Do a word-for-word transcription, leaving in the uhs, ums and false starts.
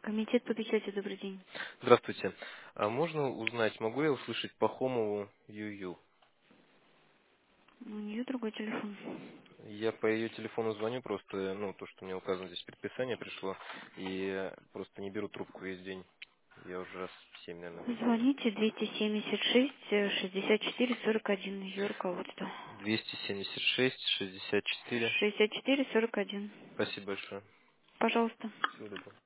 Комитет по печати, добрый день. Здравствуйте. А можно узнать, могу я услышать Пахомову Юю? У нее другой телефон. Я по ее телефону звоню, просто, ну, то, что мне указано здесь предписание пришло, и просто не беру трубку весь день. Я уже раз семь, наверное, позвонил. Звоните двести семьдесят шесть шестьдесят четыре сорок один, ее руководство. двести семьдесят шесть шестьдесят четыре. шестьдесят четыре сорок один. Спасибо большое. Пожалуйста. Всего доброго.